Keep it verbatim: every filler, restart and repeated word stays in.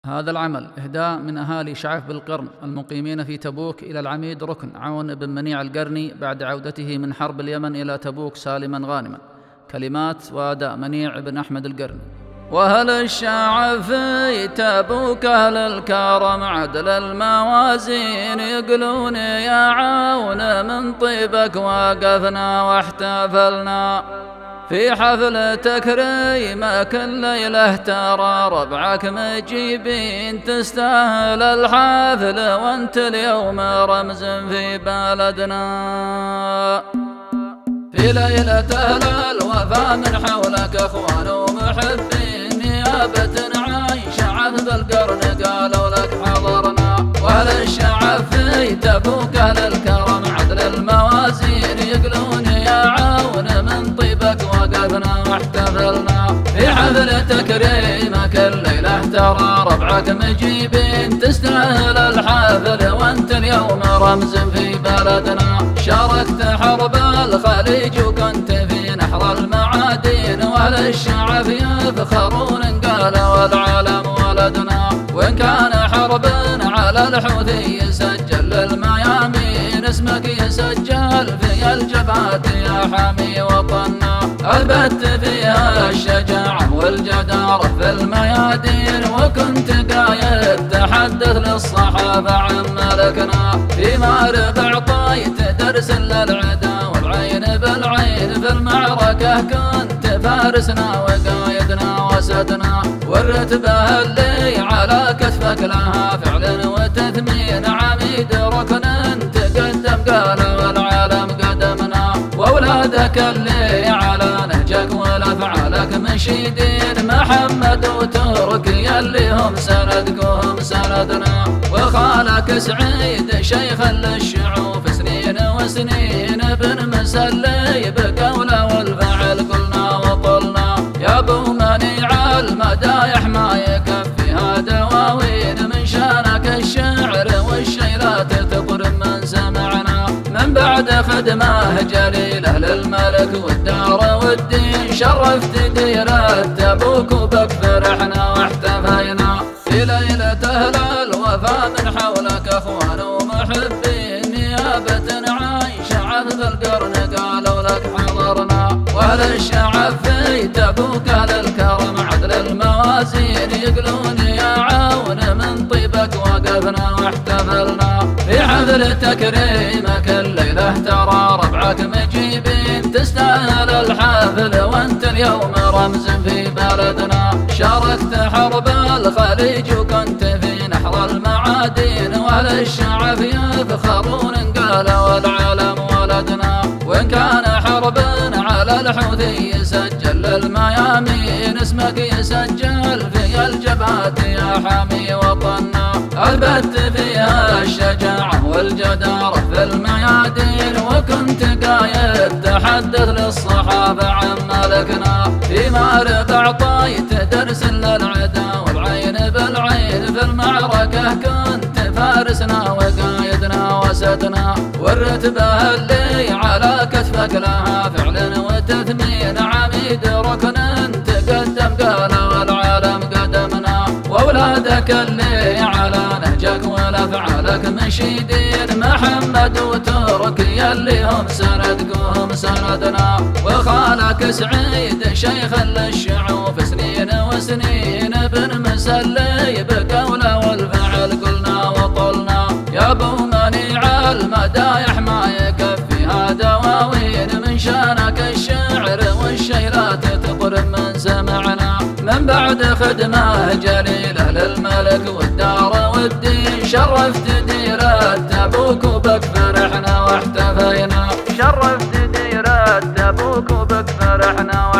هذا العمل إهداء من أهالي شعف بالقرن المقيمين في تبوك إلى العميد ركن عون بن منيع القرني بعد عودته من حرب اليمن إلى تبوك سالما غانما. كلمات وأداء منيع بن أحمد القرني. وهل الشعف في تبوك أهل الكرم عدل الموازين يقولون يا عون من طيبك وقفنا واحتفلنا في حفل تكريمك كل ليلة ترى ربعك مجيبين تستاهل الحفل وانت اليوم رمز في بلدنا. في ليلة أهل الوفا من حولك أخوان ومحبين نيابة عايش عهد القرن قالوا لك حضرنا. وهل الشعف في تبوك أهل الكرم عدل الموازين يقولون يا عون من طيبك وقفنا واحتفلنا في حفل تكريمك الليلة ترى ربعك مجيبين تستاهل الحفل وانت اليوم رمز في بلدنا. شاركت حرب الخليج وكنت في نحر المعادين وأهل الشعف يفخرون قال والعالم ولدنا. وإن كان حرب على الحوثي يسجل للميامين اسمك يسجل في الجبهات يا حامي وطننا. أثبت فيها الشجاعة والجدارة في الميادين وكنت قايد تحدث للصحافة عن ملكنا. في مارب أعطيت درس للعدا والعين بالعين في المعركة كنت فارسنا وقايدنا وسدنا. والرتبة اللي على كتفك لها فعل وتثمين عميد ركن تقدم قال والعالم قدمنا. وأولادك اللي على نهجك والأفعالك مشيدين محمد وتركي اللي هم سندك وهم سندنا. وخالك سعيد شيخا للشعوف سنين وسنين بن مسلي بقوله والفعل قلنا وطلنا. يا ابو منيع المدايح ما يكفيها دواوين من شانك الشعر والشيلات تقرب من سمعنا. من بعد خدمه جليله للملك والدار والدين شرفت ديرة تبوك وبك فرحنا واحتفينا. في ليلة أهل الوفا من حولك أخوان ومحبين نيابة عايش عهد القرن قالوا لك حضرنا. وأهل الشعف في تبوك أهل الكرم عدل الموازين يقولون يا عون من طيبك وقفنا واحتفلنا في حفل تكريمك الليلة ترى ربعك مجيبين تستاهل الحفل وانت اليوم رمز في بلدنا. شاركت حرب الخليج وكنت في نحر المعادين وأهل الشعف يفخرون قال والعالم ولدنا. وإن كان حرب على الحوثي يسجل للميامين اسمك يسجل في الجبهات يا حامي وطننا. أثبت فيها الشجاعة والجدارة في الميادين وكنت قايد تحدث للصحافة عن ملكنا. في مارب أعطيت درس للعدا والعين بالعين في المعركة كنت فارسنا وقايدنا وسدنا. والرتبة اللي على كتفك لها فعل وتثمين عميد ركن تقدم قال والعالم قدمنا. وأولادك اللي على نهجك والأفعالك مشيدين محمد وتركي اللي هم سندك وهم سندنا. وخالك سعيد شيخا للشعوف سنين وسنين بن مسلي بقوله والفعل قلنا وطلنا. يا ابو منيع المدايح ما يكفيها دواوين من شانك الشعر والشيلات تقرب من سمعنا. من بعد خدمه جليله للملك والدار والدين شرفت ديرة تبوك وبك فرحنا واحتفينا. شرفت ديرة تبوك وبك فرحنا